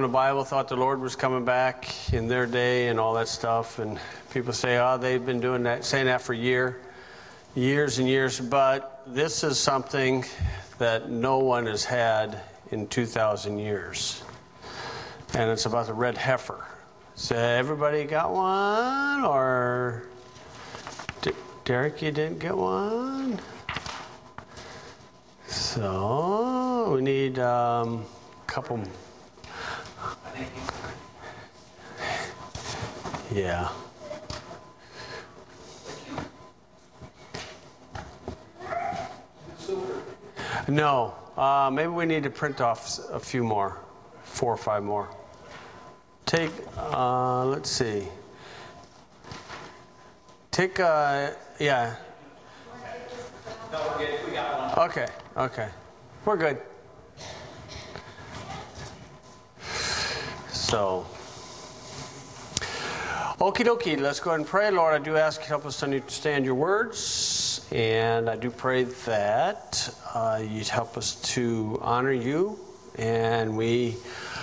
the Bible thought the Lord was coming back in their day and all that stuff. And people say, oh, they've been doing that, saying that for years and years. But this is something that no one has had in 2,000 years. And it's about the red heifer. So everybody got one? Or Derek, you didn't get one? So we need a couple. Yeah. No. Maybe we need to print off a few more, 4 or 5 more. Take, let's see. Take, yeah. No, we got one. Okay. We're good. So, okie dokie, let's go ahead and pray. Lord, I do ask you to help us to understand your words. And I do pray that you'd help us to honor you. And we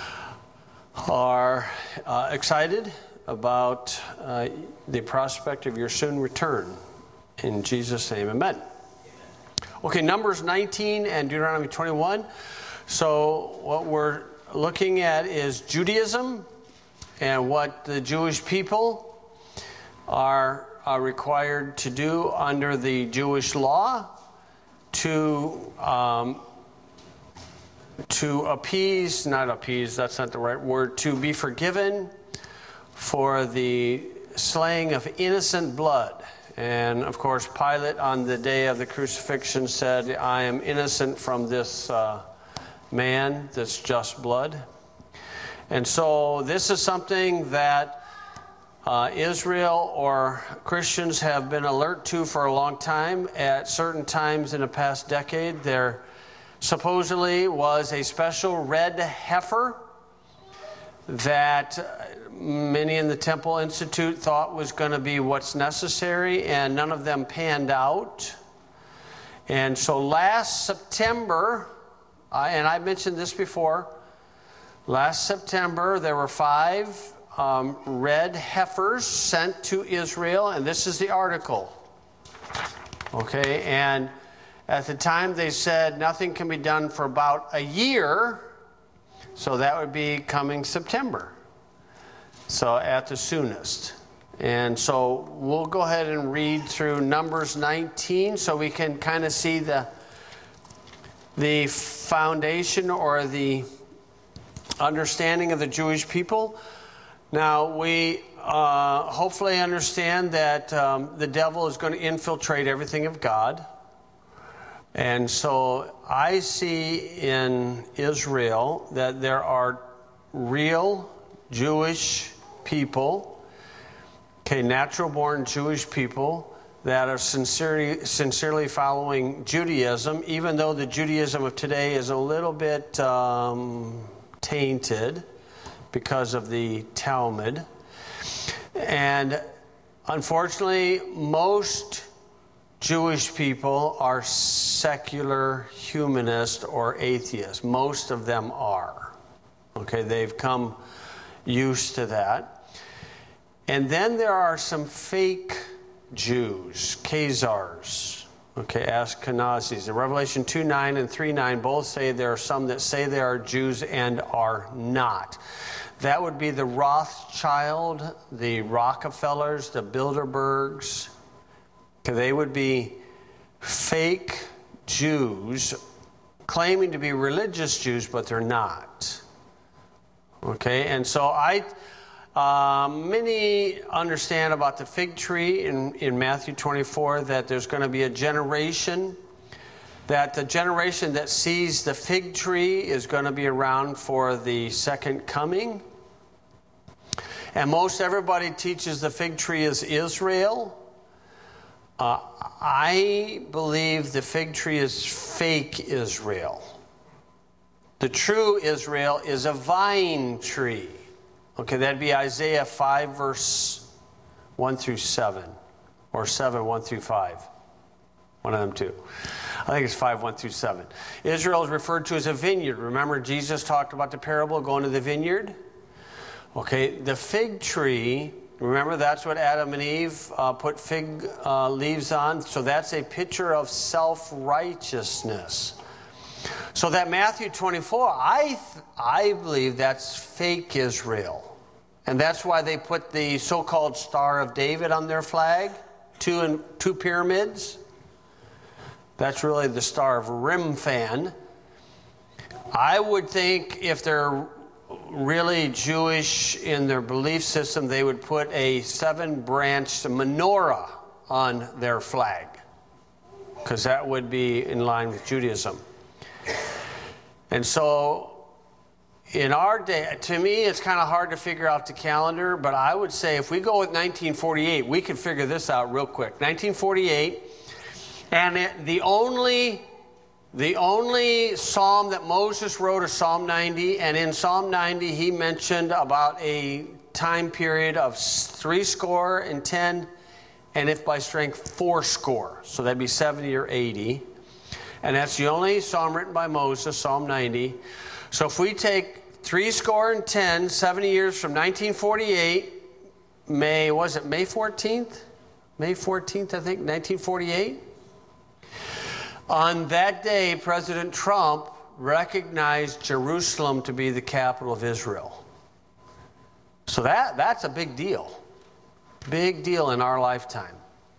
are excited about the prospect of your soon return. In Jesus' name, amen. Okay, Numbers 19 and Deuteronomy 21. So what we're looking at is Judaism and what the Jewish people are required to do under the Jewish law to appease, not appease, that's not the right word, to be forgiven for the slaying of innocent blood. And of course, Pilate on the day of the crucifixion said, I am innocent from this man, this just blood. And so this is something that Israel or Christians have been alert to for a long time. At certain times in the past decade, there supposedly was a special red heifer that many in the Temple Institute thought was going to be what's necessary, and none of them panned out. And so last September, and I mentioned this before, last September there were 5 red heifers sent to Israel, and this is the article. Okay, and at the time they said nothing can be done for about a year, so that would be coming September. So at the soonest. And so we'll go ahead and read through Numbers 19 so we can kind of see the foundation or the understanding of the Jewish people. Now we hopefully understand that the devil is going to infiltrate everything of God. And so I see in Israel that there are real Jewish people, natural-born Jewish people that are sincerely following Judaism, even though the Judaism of today is a little bit tainted because of the Talmud. And unfortunately, most Jewish people are secular humanist or atheist. Most of them are. Okay, they've come used to that. And then there are some fake Jews, Khazars, Ashkenazis. In Revelation 2:9 and 3:9 both say there are some that say they are Jews and are not. That would be the Rothschild, the Rockefellers, the Bilderbergs. They would be fake Jews claiming to be religious Jews, but they're not. Okay, and so many understand about the fig tree in Matthew 24 that there's going to be a generation, that the generation that sees the fig tree is going to be around for the second coming. And most everybody teaches the fig tree is Israel. I believe the fig tree is fake Israel. The true Israel is a vine tree. Okay, that'd be Isaiah 5, verse 1 through 7, or 7, 1 through 5. One of them two. I think it's 5, 1 through 7. Israel is referred to as a vineyard. Remember, Jesus talked about the parable of going to the vineyard? Okay, the fig tree, remember that's what Adam and Eve put fig leaves on? So that's a picture of self-righteousness. So that Matthew 24, I believe that's fake Israel. And that's why they put the so-called Star of David on their flag, two pyramids. That's really the Star of Remphan. I would think if they're really Jewish in their belief system, they would put a 7-branched menorah on their flag, because that would be in line with Judaism. And so in our day, to me, it's kind of hard to figure out the calendar, but I would say if we go with 1948, we can figure this out real quick. 1948, and the only psalm that Moses wrote is Psalm 90, and in Psalm 90 he mentioned about a time period of 70, and if by strength 80. So that'd be 70 or 80. And that's the only psalm written by Moses, Psalm 90. So if we take 70, 70 years from 1948, May 14th? May 14th, I think, 1948. On that day, President Trump recognized Jerusalem to be the capital of Israel. So that's a big deal. Big deal in our lifetime.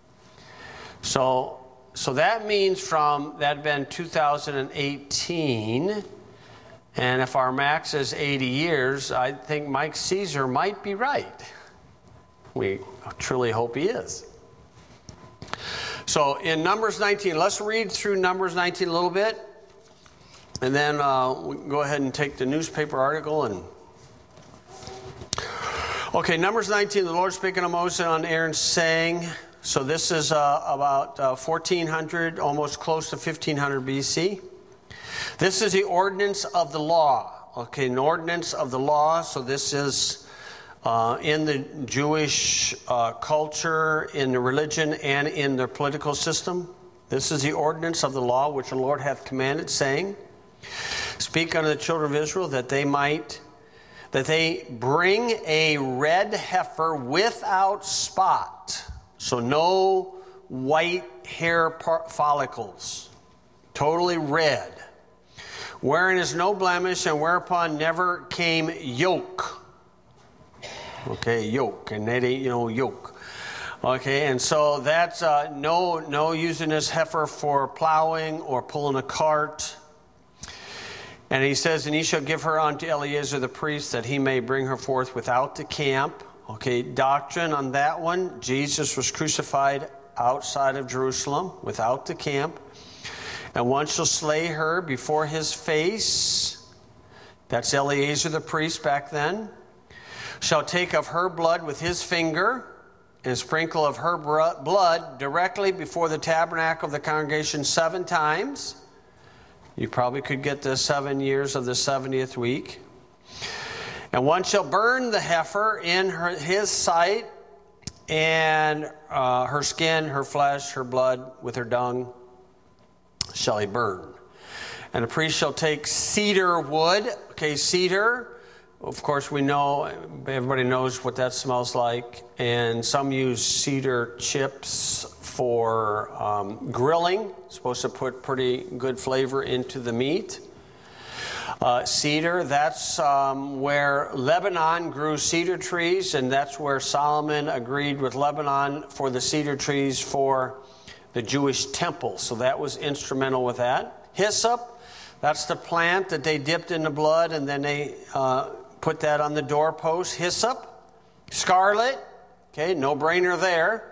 So that means that had been 2018, and if our max is 80 years, I think Mike Caesar might be right. We truly hope he is. So in Numbers 19, let's read through Numbers 19 a little bit, and then we can go ahead and take the newspaper article and... Okay, Numbers 19, the Lord spake unto Moses and unto Aaron, saying... So this is about 1400, almost close to 1500 BC. This is the ordinance of the law. Okay, an ordinance of the law. So this is in the Jewish culture, in the religion, and in their political system. This is the ordinance of the law which the Lord hath commanded, saying, Speak unto the children of Israel that they bring a red heifer without spot. So no white hair follicles, totally red, wherein is no blemish, and whereupon never came yoke. Okay, yoke, and that ain't yoke. Okay, and so that's no using this heifer for plowing or pulling a cart. And he says, and he shall give her unto Eleazar the priest, that he may bring her forth without the camp. Okay, doctrine on that one. Jesus was crucified outside of Jerusalem, without the camp. And one shall slay her before his face. That's Eleazar the priest back then. Shall take of her blood with his finger, and sprinkle of her blood directly before the tabernacle of the congregation 7 times. You probably could get the 7 years of the 70th week. And one shall burn the heifer in his sight, and her skin, her flesh, her blood, with her dung shall he burn. And the priest shall take cedar wood. Okay, cedar, of course we know, everybody knows what that smells like. And some use cedar chips for grilling. It's supposed to put pretty good flavor into the meat. Cedar, that's where Lebanon grew cedar trees, and that's where Solomon agreed with Lebanon for the cedar trees for the Jewish temple. So that was instrumental with that. Hyssop, that's the plant that they dipped in the blood, and then they put that on the doorpost. Hyssop. Scarlet, okay, no brainer there.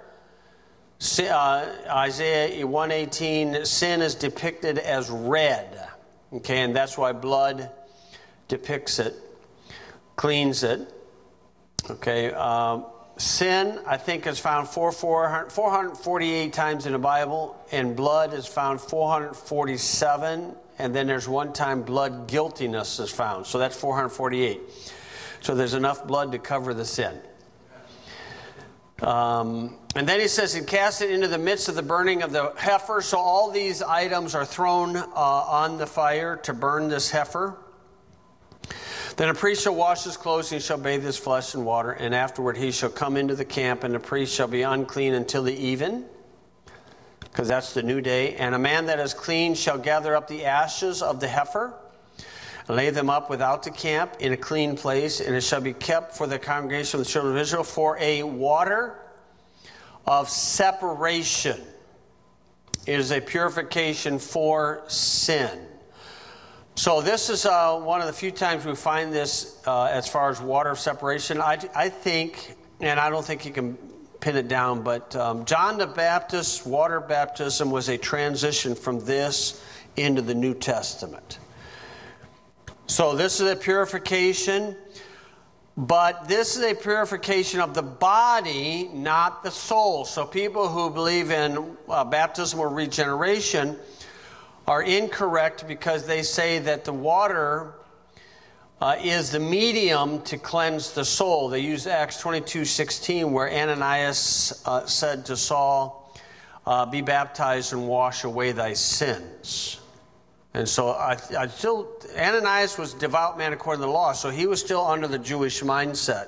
Isaiah 1:18, sin is depicted as red. Okay, and that's why blood depicts it, cleans it. Okay, sin, I think, is found 448 times in the Bible, and blood is found 447, and then there's one time blood guiltiness is found. So that's 448. So there's enough blood to cover the sin. And then he says, and cast it into the midst of the burning of the heifer. So all these items are thrown on the fire to burn this heifer. Then a priest shall wash his clothes, and he shall bathe his flesh in water, and afterward he shall come into the camp, and the priest shall be unclean until the even, because that's the new day. And a man that is clean shall gather up the ashes of the heifer, and lay them up without the camp in a clean place, and it shall be kept for the congregation of the children of Israel for a water of separation. It is a purification for sin. So this is one of the few times we find this as far as water of separation. I think, and I don't think you can pin it down, but John the Baptist's water baptism was a transition from this into the New Testament. So this is a purification, but this is a purification of the body, not the soul. So people who believe in baptism or regeneration are incorrect because they say that the water is the medium to cleanse the soul. They use Acts 22:16, where Ananias said to Saul, be baptized and wash away thy sins. And so Ananias was a devout man according to the law, so he was still under the Jewish mindset.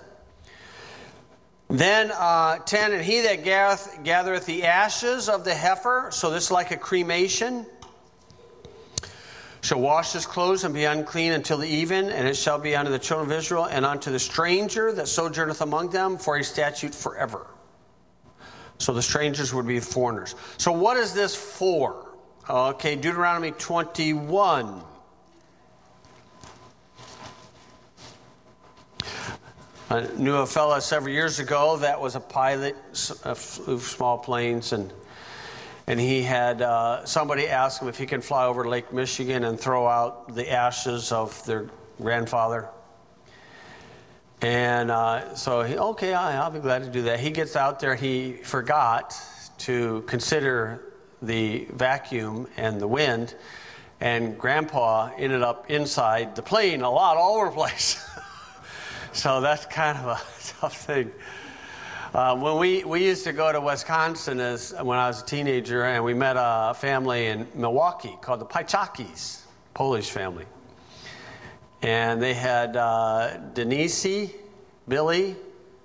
Then 10, and he that gathereth the ashes of the heifer, so this is like a cremation, shall wash his clothes and be unclean until the even, and it shall be unto the children of Israel and unto the stranger that sojourneth among them for a statute forever. So the strangers would be foreigners. So what is this for? Okay, Deuteronomy 21. I knew a fella several years ago that was a pilot, flew small planes, and he had somebody ask him if he can fly over Lake Michigan and throw out the ashes of their grandfather. And so I'll be glad to do that. He gets out there. He forgot to consider the vacuum and the wind, and Grandpa ended up inside the plane a lot, all over the place. So that's kind of a tough thing. When we used to go to Wisconsin when I was a teenager, and we met a family in Milwaukee called the Piechakis, Polish family. And they had Denise, Billy,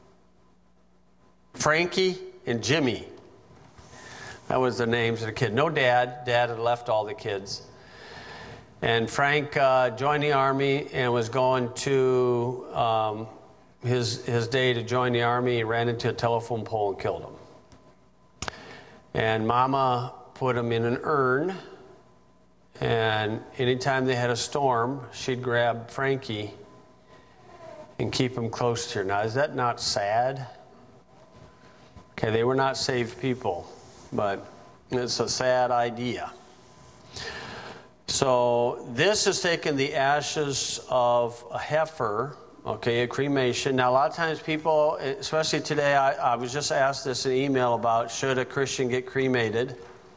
Frankie, and Jimmy. That was the names of the kids. No dad. Dad had left all the kids. And Frank joined the Army and was going to his day to join the Army. He ran into a telephone pole and killed him. And Mama put him in an urn. And anytime they had a storm, she'd grab Frankie and keep him close to her. Now, is that not sad? Okay, they were not saved people, but it's a sad idea. So this is taking the ashes of a heifer, okay, a cremation. Now, a lot of times people, especially today, I was just asked this in an email about should a Christian get cremated.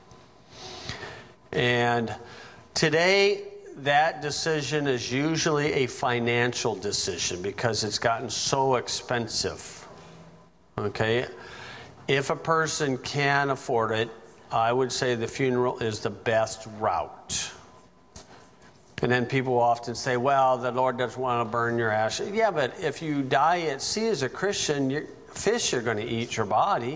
And today, that decision is usually a financial decision because it's gotten so expensive. Okay? If a person can afford it, I would say the funeral is the best route. And then people often say, well, the Lord doesn't want to burn your ashes. Yeah, but if you die at sea as a Christian, fish are going to eat your body.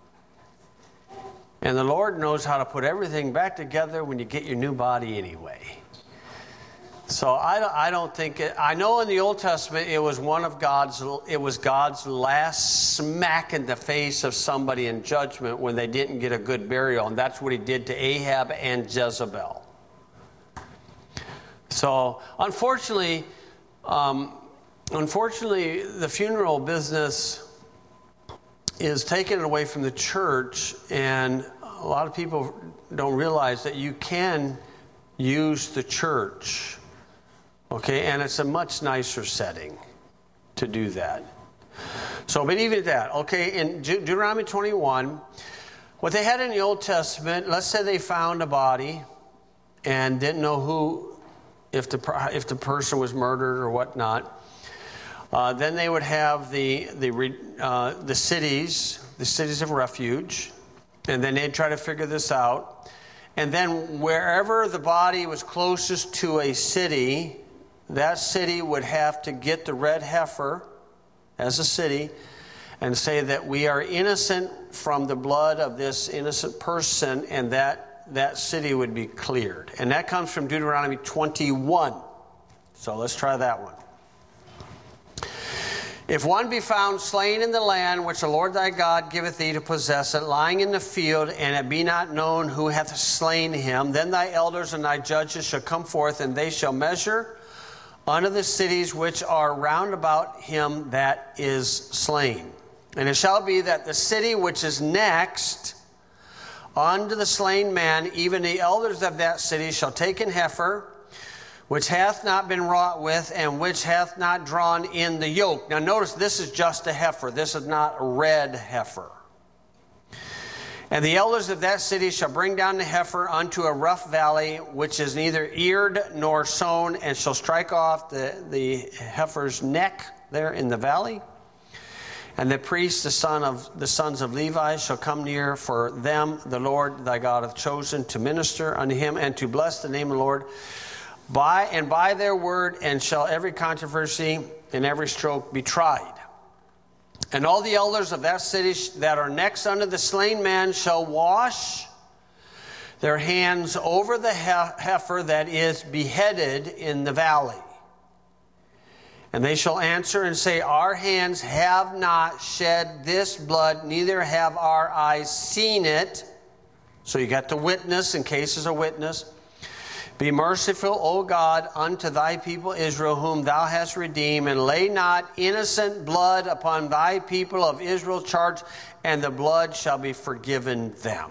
And the Lord knows how to put everything back together when you get your new body anyway. So I don't think it. I know in the Old Testament it was God's last smack in the face of somebody in judgment when they didn't get a good burial, and that's what He did to Ahab and Jezebel. So unfortunately, the funeral business is taken away from the church, and a lot of people don't realize that you can use the church. Okay, and it's a much nicer setting to do that. So, but even at that, okay, in Deuteronomy 21, what they had in the Old Testament, let's say they found a body and didn't know if the person was murdered or whatnot, then they would have the cities, the cities of refuge. And then they'd try to figure this out. And then wherever the body was closest to a city, that city would have to get the red heifer as a city and say that we are innocent from the blood of this innocent person, and that city would be cleared. And that comes from Deuteronomy 21. So let's try that one. If one be found slain in the land which the Lord thy God giveth thee to possess it, lying in the field, and it be not known who hath slain him, then thy elders and thy judges shall come forth, and they shall measure unto the cities which are round about him that is slain. And it shall be that the city which is next unto the slain man, even the elders of that city shall take an heifer, which hath not been wrought with, and which hath not drawn in the yoke. Now notice, this is just a heifer. This is not a red heifer. And the elders of that city shall bring down the heifer unto a rough valley, which is neither eared nor sown, and shall strike off the heifer's neck there in the valley. And the priest, the sons of Levi, shall come near, for them the Lord thy God hath chosen to minister unto him, and to bless the name of the Lord by their word, and shall every controversy and every stroke be tried. And all the elders of that city that are next unto the slain man shall wash their hands over the heifer that is beheaded in the valley. And they shall answer and say, our hands have not shed this blood, neither have our eyes seen it. So you got the witness in case there's a witness. Be merciful, O God, unto thy people Israel, whom thou hast redeemed, and lay not innocent blood upon thy people of Israel charge, and the blood shall be forgiven them.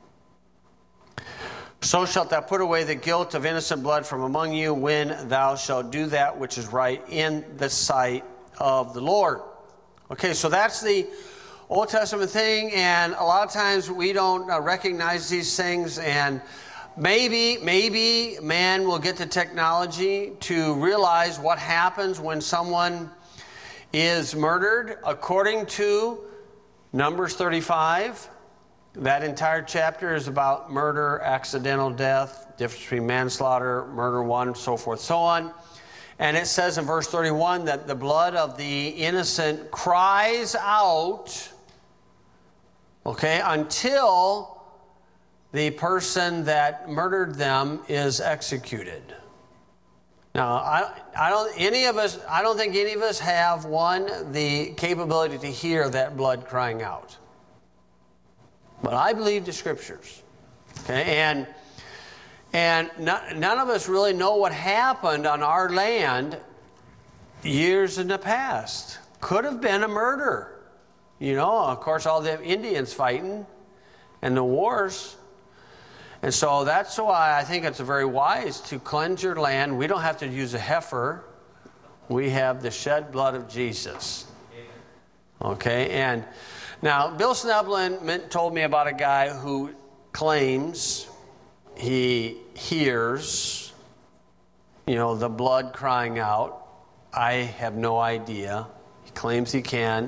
So shalt thou put away the guilt of innocent blood from among you, when thou shalt do that which is right in the sight of the Lord. Okay, so that's the Old Testament thing, and a lot of times we don't recognize these things, and maybe man will get the technology to realize what happens when someone is murdered. According to Numbers 35, that entire chapter is about murder, accidental death, difference between manslaughter, murder one, so forth, so on. And it says in verse 31 that the blood of the innocent cries out, okay, until the person that murdered them is executed. Now, I don't think any of us have, the capability to hear that blood crying out. But I believe the Scriptures. Okay, and none of us really know what happened on our land years in the past. Could have been a murder. You know, of course, all the Indians fighting and the wars. And so that's why I think it's very wise to cleanse your land. We don't have to use a heifer. We have the shed blood of Jesus. Okay, and now Bill Sneblin told me about a guy who claims he hears, the blood crying out. I have no idea. He claims he can.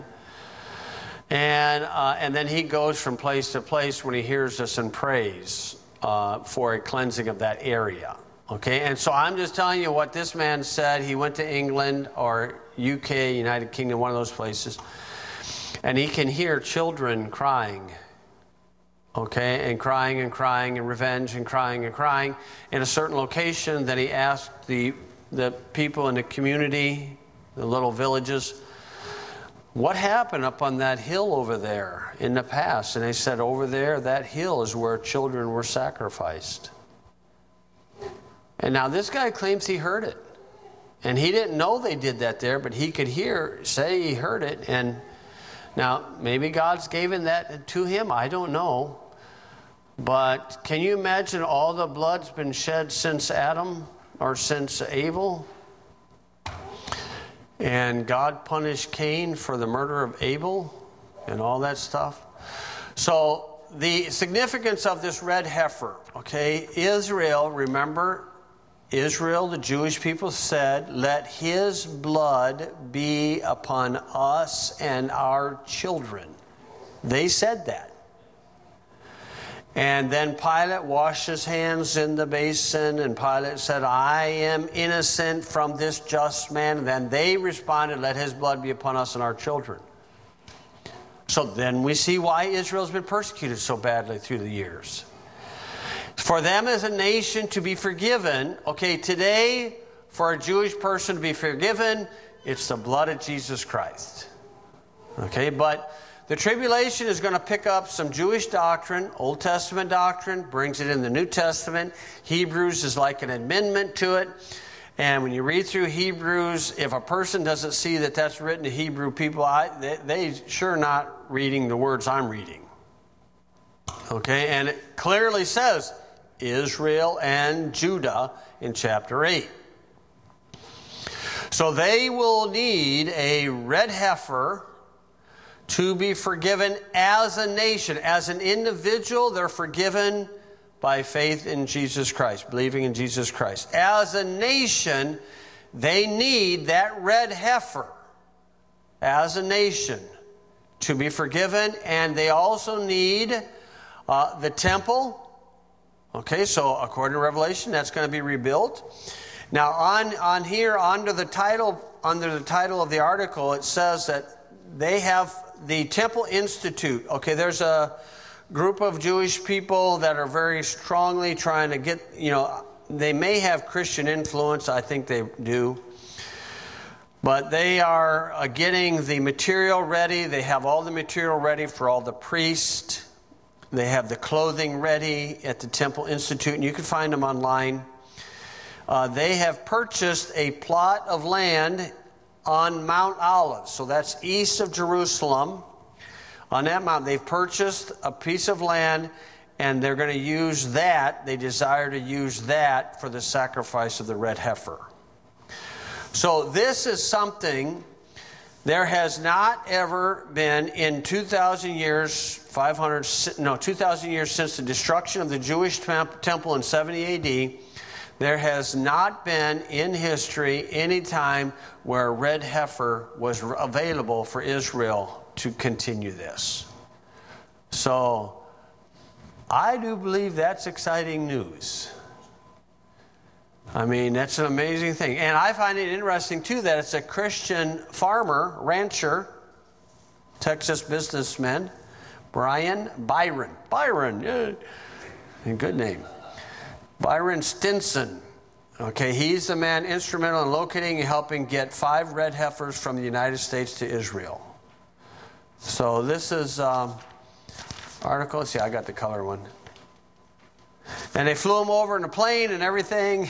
And then he goes from place to place when he hears us and prays for a cleansing of that area. Okay, and so I'm just telling you what this man said. He went to England or UK, United Kingdom, one of those places, and he can hear children crying. Okay, and crying and crying and revenge and crying in a certain location. Then he asked the people in the community, the little villages, what happened up on that hill over there in the past? And they said, over there, that hill is where children were sacrificed. And now this guy claims he heard it. And he didn't know they did that there, but he could say he heard it. And now maybe God's given that to him. I don't know. But can you imagine all the blood's been shed since Adam or since Abel? And God punished Cain for the murder of Abel and all that stuff. So the significance of this red heifer, okay, Israel, remember, Israel, the Jewish people said, let his blood be upon us and our children. They said that. And then Pilate washed his hands in the basin, and Pilate said, I am innocent from this just man. And then they responded, let his blood be upon us and our children. So then we see why Israel's been persecuted so badly through the years. For them as a nation to be forgiven, okay, today for a Jewish person to be forgiven, it's the blood of Jesus Christ. Okay, but the tribulation is going to pick up some Jewish doctrine, Old Testament doctrine, brings it in the New Testament. Hebrews is like an amendment to it. And when you read through Hebrews, if a person doesn't see that that's written to Hebrew people, they sure not reading the words I'm reading. Okay, and it clearly says Israel and Judah in chapter 8. So they will need a red heifer to be forgiven as a nation. As an individual, they're forgiven by faith in Jesus Christ, believing in Jesus Christ. As a nation, they need that red heifer as a nation to be forgiven, and they also need the temple. Okay, so according to Revelation, that's going to be rebuilt. Now, on here, under the title of the article, it says that they have the Temple Institute. Okay, there's a group of Jewish people that are very strongly trying to get, they may have Christian influence. I think they do. But they are getting the material ready. They have all the material ready for all the priests. They have the clothing ready at the Temple Institute, and you can find them online. They have purchased a plot of land on Mount Olives. So that's east of Jerusalem. On that mountain, they've purchased a piece of land, and they're going to use that. They desire to use that for the sacrifice of the red heifer. So this is something there has not ever been in 2,000 years, 2,000 years since the destruction of the Jewish temple in 70 AD. There has not been in history any time where a red heifer was available for Israel to continue this. So I do believe that's exciting news. I mean, that's an amazing thing. And I find it interesting, too, that it's a Christian farmer, rancher, Texas businessman, Byron, yeah, good name. Byron Stinson. Okay, he's the man instrumental in locating and helping get 5 red heifers from the United States to Israel. So this is article. See, I got the color one. And they flew them over in a plane and everything.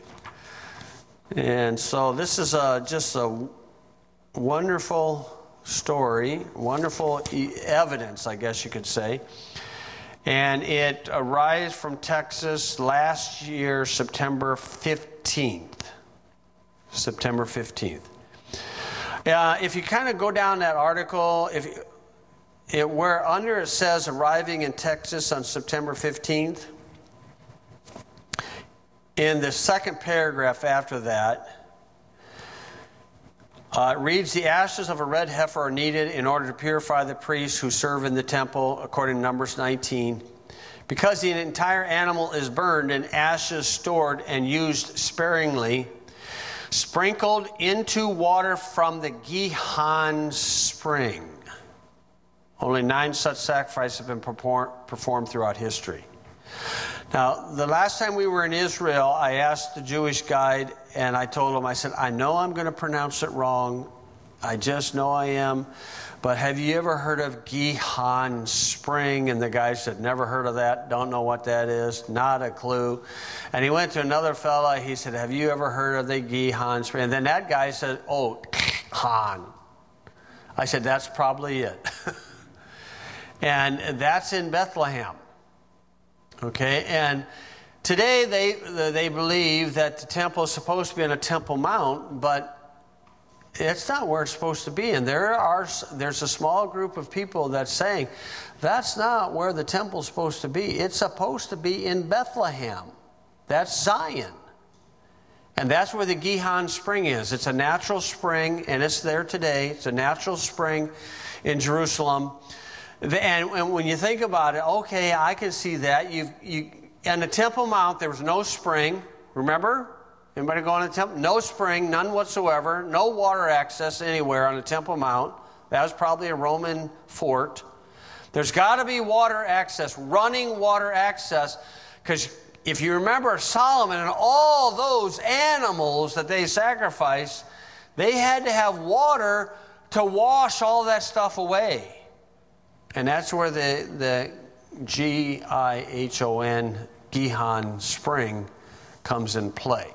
And so this is just a wonderful story, wonderful evidence, I guess you could say. And it arrived from Texas last year, September 15th. September 15th. If you kind of go down that article, where under it says arriving in Texas on September 15th, in the second paragraph after that, it reads, the ashes of a red heifer are needed in order to purify the priests who serve in the temple, according to Numbers 19. Because the entire animal is burned and ashes stored and used sparingly, sprinkled into water from the Gihon spring. Only 9 such sacrifices have been performed throughout history. Now, the last time we were in Israel, I asked the Jewish guide, and I told him, I said, I know I'm going to pronounce it wrong. I just know I am. But have you ever heard of Gihon Spring? And the guy said, never heard of that. Don't know what that is. Not a clue. And he went to another fella. He said, have you ever heard of the Gihon Spring? And then that guy said, oh, Han. I said, that's probably it. And that's in Bethlehem. Okay, and today they believe that the temple is supposed to be on a Temple Mount, but it's not where it's supposed to be. And there's a small group of people that's saying that's not where the temple's supposed to be. It's supposed to be in Bethlehem. That's Zion. And that's where the Gihon Spring is. It's a natural spring, and it's there today. It's a natural spring in Jerusalem. And when you think about it, okay, I can see that. On the Temple Mount, there was no spring. Remember? Anybody go on the Temple? No spring, none whatsoever. No water access anywhere on the Temple Mount. That was probably a Roman fort. There's got to be water access, running water access, because if you remember Solomon and all those animals that they sacrificed, they had to have water to wash all that stuff away. And that's where the Gihon, Gihon spring comes in play.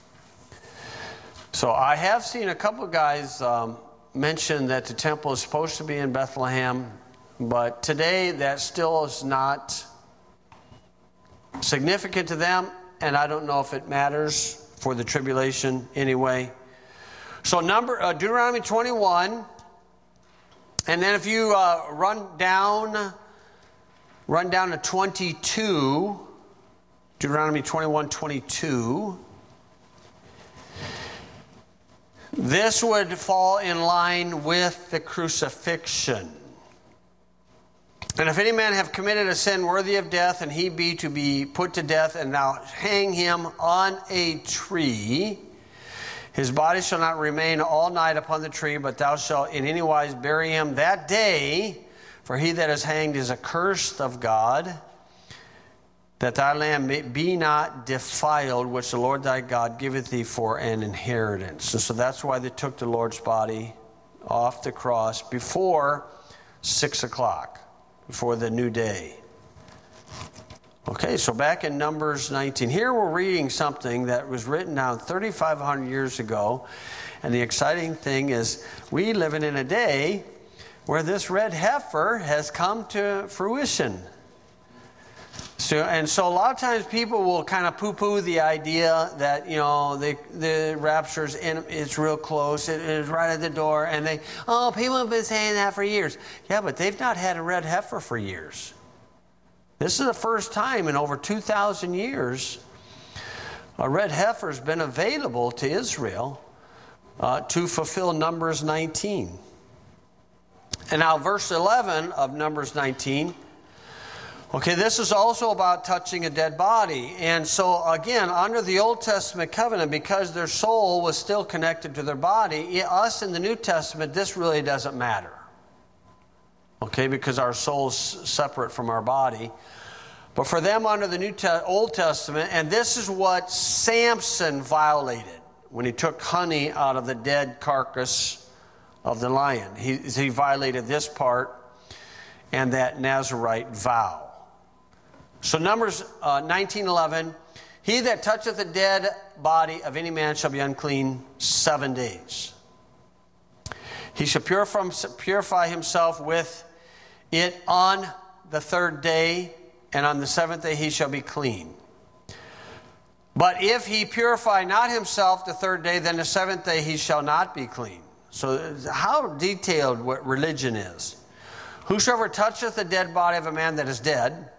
So I have seen a couple of guys mention that the temple is supposed to be in Bethlehem, but today that still is not significant to them, and I don't know if it matters for the tribulation anyway. So Deuteronomy 21, and then if you run down to 22, Deuteronomy 21:22. This would fall in line with the crucifixion. And if any man have committed a sin worthy of death, and he be to be put to death, and thou hang him on a tree, his body shall not remain all night upon the tree, but thou shalt in any wise bury him that day. For he that is hanged is accursed of God, that thy land be not defiled, which the Lord thy God giveth thee for an inheritance. And so that's why they took the Lord's body off the cross before 6 o'clock, before the new day. Okay, so back in Numbers 19. Here we're reading something that was written down 3,500 years ago. And the exciting thing is we living in a day where this red heifer has come to fruition. So a lot of times people will kind of poo-poo the idea that, the rapture's it's real close, it is right at the door, and people have been saying that for years. Yeah, but they've not had a red heifer for years. This is the first time in over 2,000 years a red heifer has been available to Israel to fulfill Numbers 19. And now verse 11 of Numbers 19. Okay, this is also about touching a dead body. And so, again, under the Old Testament covenant, because their soul was still connected to their body, us in the New Testament, this really doesn't matter. Okay, because our soul's separate from our body. But for them under the Old Testament, and this is what Samson violated when he took honey out of the dead carcass of the lion. He violated this part and that Nazirite vow. So Numbers 19:11, he that toucheth the dead body of any man shall be unclean 7 days. He shall purify himself with it on the 3rd day, and on the 7th day he shall be clean. But if he purify not himself the 3rd day, then the 7th day he shall not be clean. So how detailed what religion is. Whosoever toucheth the dead body of a man that is dead,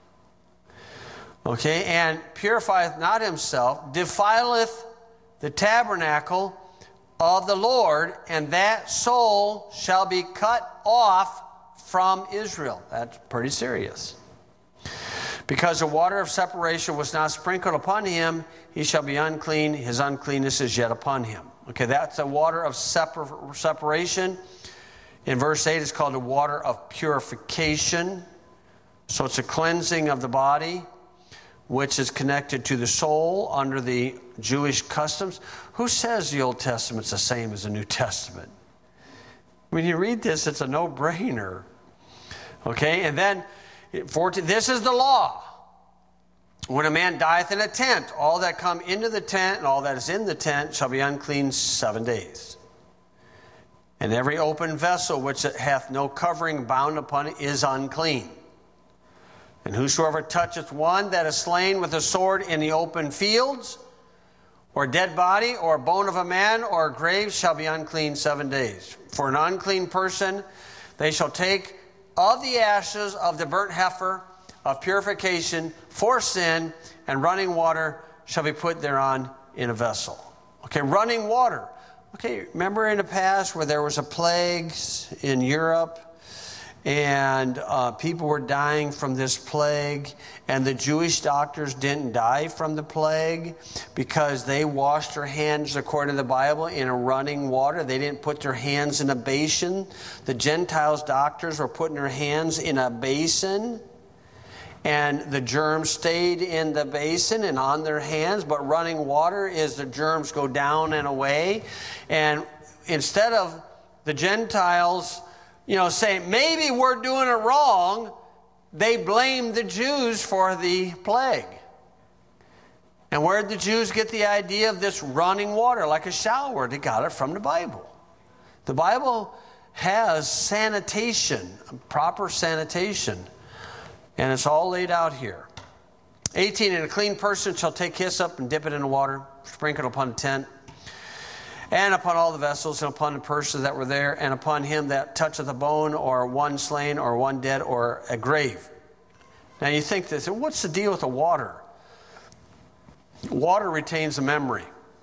okay, and purifieth not himself, defileth the tabernacle of the Lord, and that soul shall be cut off from Israel. That's pretty serious. Because the water of separation was not sprinkled upon him, he shall be unclean. His uncleanness is yet upon him. Okay, that's the water of separation. In verse 8, it's called the water of purification. So it's a cleansing of the body, which is connected to the soul under the Jewish customs. Who says the Old Testament's the same as the New Testament? When you read this, it's a no-brainer. Okay, and then 14, this is the law. When a man dieth in a tent, all that come into the tent and all that is in the tent shall be unclean 7 days. And every open vessel which hath no covering bound upon it is unclean. And whosoever toucheth one that is slain with a sword in the open fields, or dead body, or bone of a man, or a grave, shall be unclean 7 days. For an unclean person, they shall take of the ashes of the burnt heifer of purification for sin, and running water shall be put thereon in a vessel. Okay, running water. Okay, remember in the past where there was a plague in Europe, and people were dying from this plague, and the Jewish doctors didn't die from the plague because they washed their hands, according to the Bible, in a running water. They didn't put their hands in a basin. The Gentiles' doctors were putting their hands in a basin, and the germs stayed in the basin and on their hands. But running water is the germs go down and away. And instead of the Gentiles, saying, maybe we're doing it wrong, they blamed the Jews for the plague. And where did the Jews get the idea of this running water, like a shower? They got it from the Bible. The Bible has sanitation, proper sanitation. And it's all laid out here. 18, and a clean person shall take hyssop and dip it in the water, sprinkle it upon the tent, and upon all the vessels, and upon the persons that were there, and upon him that toucheth a bone, or one slain, or one dead, or a grave. Now you think this, what's the deal with the water? Water retains a memory.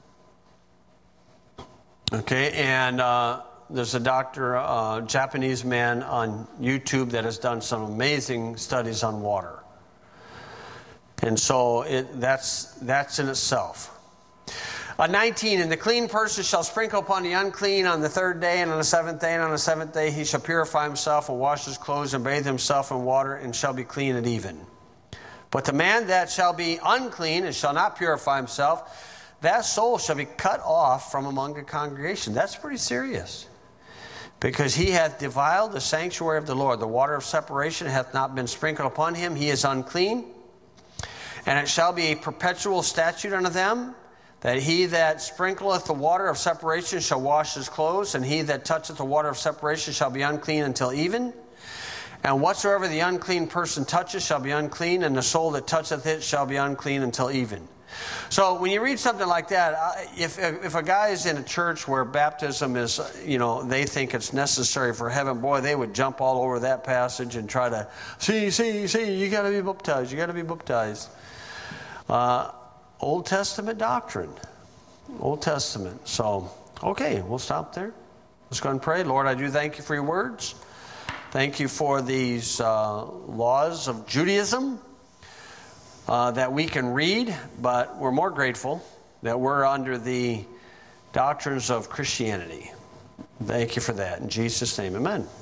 Okay, and there's a doctor, a Japanese man on YouTube that has done some amazing studies on water. And so that's in itself. 19, and the clean person shall sprinkle upon the unclean on the third day and on the seventh day, and on the seventh day he shall purify himself and wash his clothes and bathe himself in water and shall be clean at even. But the man that shall be unclean and shall not purify himself, that soul shall be cut off from among the congregation. That's pretty serious. Because he hath defiled the sanctuary of the Lord. The water of separation hath not been sprinkled upon him. He is unclean. And it shall be a perpetual statute unto them, that he that sprinkleth the water of separation shall wash his clothes, and he that toucheth the water of separation shall be unclean until even. And whatsoever the unclean person touches shall be unclean, and the soul that toucheth it shall be unclean until even. So when you read something like that, if a guy is in a church where baptism is, they think it's necessary for heaven, boy, they would jump all over that passage and try to, see, you got to be baptized. Old Testament doctrine. Old Testament. So, okay, we'll stop there. Let's go and pray. Lord, I do thank you for your words. Thank you for these laws of Judaism that we can read, but we're more grateful that we're under the doctrines of Christianity. Thank you for that. In Jesus' name, amen.